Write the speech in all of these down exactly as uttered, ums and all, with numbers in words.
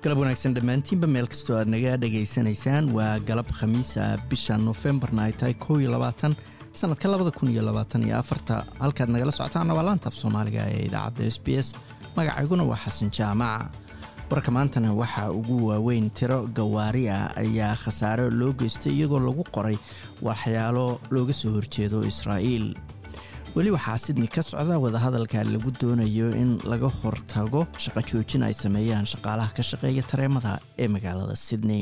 galab wanaagsan dhammaantiinba meel kastoo aad naga dhageysanaysaan waa galab khamiisa bisha November ay tahay kow iyo labaatan sanadka labada kun iyo labaatan iyo afar halkaad nagala socotaan waa laanta af Soomaaliga ee idaacadda S B S magacayguna waa Xasan Jaamac warka maantana waxa ugu waaweyn tiro gawaari ah ayaa khasaaro loo geystay iyagoo lagu qoray waxyaalo looga soo horjeedo Israa'iil wali waxaa Sydney ka socda wada hadalka lagu doonayo in laga hortago shaqo joojin ay sameeyaan shaqaalaha ka shaqeeya tareemada ee magaalada Sydney.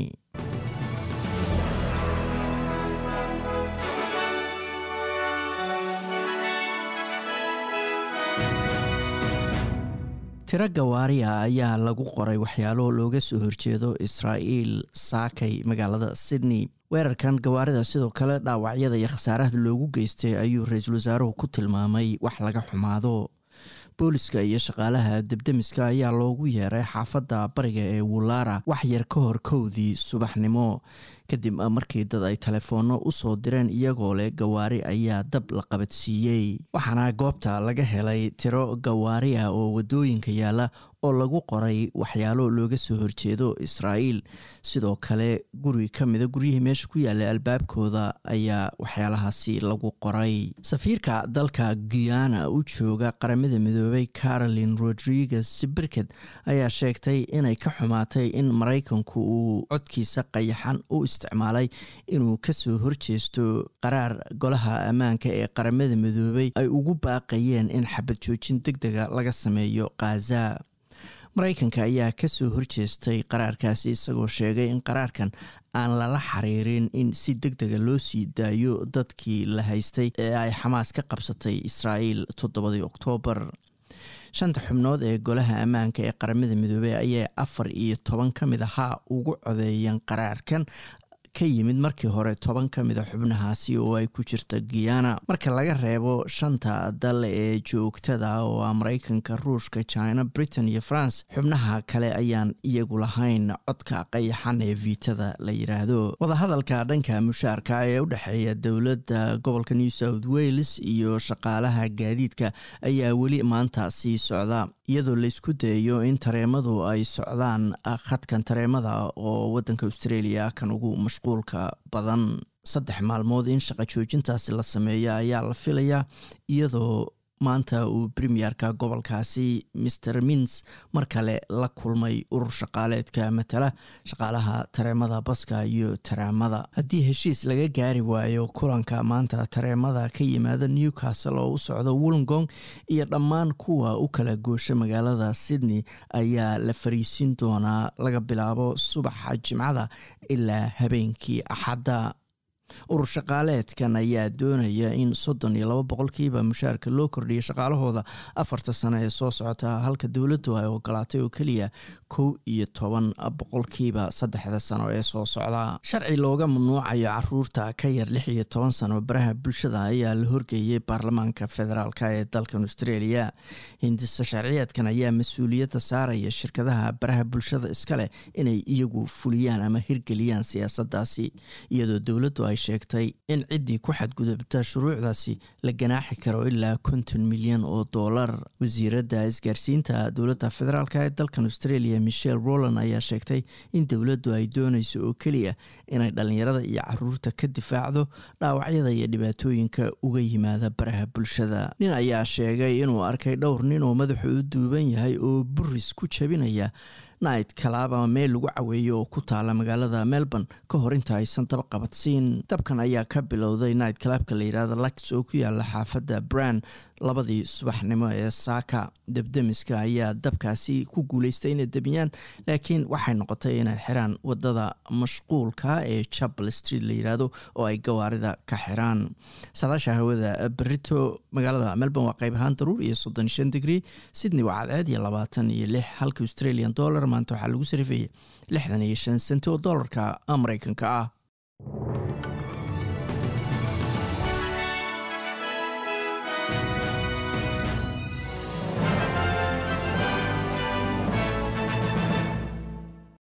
tiro gawaari ah ayaa lagu qoray waxyaalo looga soo horjeedo Israa'iil saakay magaalada Sydney. weerarkan gawaarida sidoo kale dhaawacyada iyo khasaaraha loogu geystay ayuu ra'iisul wasaaruhu ku tilmaamay wax laga xumaado. booliska iyo shaqaalaha debdemiska ayaa loogu yeeray xaafadda bariga ee Wulara wax yar ka hor kowdii subaxnimo kadib markii dad ay telefoonno u soo direen iyagoo leh gawaari ayaa dab la qabadsiiyey. waxaana goobta laga helay tiro gawaari ah oo wadooyinka yaala oo lagu qoray waxyaalo looga soo horjeedo Israa'iil. sidoo kale guri ka mid ah guriyihii meesha ku yaala albaabkooda ayaa waxyaalahaasi lagu qoray. safiirka dalka Guyana u jooga qaramada midoobay Caroline Rodriguez Sibirked ayaa sheegtay inay ka xumaatay in Mareykanku uu codkiisa qayaxan u isticmaalay inuu ka soo horjeesto qaraar golaha ammaanka ee qaramada midoobay ay ugu baaqayeen in xabad joojin degdeg ah laga sameeyo Gaza. Mareykanka ayaa ka soo horjeestay qaraarkaasi isagoo sheegay in qaraarkan aan lala xiriirin in si degdeg ah loo sii daayo dadkii la haystay ee ay Xamaas ka qabsatay Israa'iil toddobadii Oktoobar. shanta xubnood ee golaha ammaanka ee qaramada midoobay ayaa afar iyo toban ka mid ah ugu codeeyeen qaraarkan ka yimid markii hore toban ka mid ah xubnahaasi oo ay ku jirta Guyana. marka laga reebo shanta dal ee joogtada oo Mareykanka, Ruushka, China, Britain iyo France, xubnaha kale ayaan iyagu lahayn codka qayaxan ee viitada la yiraahdo. wada hadalka dhanka mushaarka ee u dhaxeeya dawladda gobolka New South Wales iyo shaqaalaha gaadiidka ayaa weli maanta sii socda iyadoo la isku dayo in tareemadu ay socdaan khadkan tareemada oo wadanka Australia kan ugu mashquulka badan. saddex maalmood in shaqo joojintaasi la sameeyo ayaa la filayaa iyadoo maanta uu premierka gobolkaasi Mister Mins mar kale la kulmay urur shaqaaleedka matala shaqaalaha tareemada baska iyo tareemada. haddii heshiis laga gaari waayo kulanka maanta tareemada ka yimaada Newcastle oo u socda Wollongong iyo dhammaan kuwa u kala goosha magaalada Sydney ayaa la fariisin doonaa laga bilaabo subaxa Jimcada ilaa habeenkii Axadda. urur shaqaaleedkan ayaa doonaya in soddon iyo laba boqolkiiba mushaarka loo kordhiyo shaqaalahooda afarta sano ee soo socota halka dawladdu ay ogolaatay oo kaliya kow iyo toban boqolkiiba saddexda sano ee soo socda. sharci looga mamnuucayo caruurta ka yar lix iyo toban sano baraha bulshada ayaa la horgeeyay baarlamaanka federaalka ee dalkan Australia. hindisa sharciyeedkan ayaa mas'uuliyadda saaraya shirkadaha baraha bulshada iskale inay iyagu fuliyaan ama hirgeliyaan siyaasadaasi iyadoo dawladdu ay sheegtay in ciddii ku xadgudubta shuruucdaasi la ganaaxi karo ilaa konton milyan oo dollar. wasiiradda isgaarsiinta dawladda federaalka ee dalkan Australia Michelle Rowland ayaa sheegtay in dawladdu ay doonayso oo kaliya inay dhalinyarada iyo caruurta ka difaacdo dhaawacyada iyo dhibaatooyinka uga yimaada baraha bulshada. nin ayaa sheegay inuu arkay dhowr nin oo madaxu u duuban yahay oo buris ku jabinaya night club ama meel lagu caweeyo oo ku taala magaalada Melbourne ka hor inta aysan dab qabadsiin. dabkan ayaa ka bilowday night clubka la yiraahdo Lux oo ku yaala xaafadda Brand labadii subaxnimo ee saaka. debdemiska ayaa dabkaasi ku guuleystay inay dabiyaan laakiin waxay noqotay inay xiraan wadada mashquulka ee Chapel Street la yiraahdo oo ay gawaarida ka xiraan. saadaasha hawada berito magaalada Melbourne waa qayb ahaan daruur iyo soddon iyo shan degree. Sydney waa cadceed iyo labaatan iyo lix halka Australian dollar maanta waxaa lagu sarifayay lixdan iyo shan senti oo dollarka Mareykanka ah.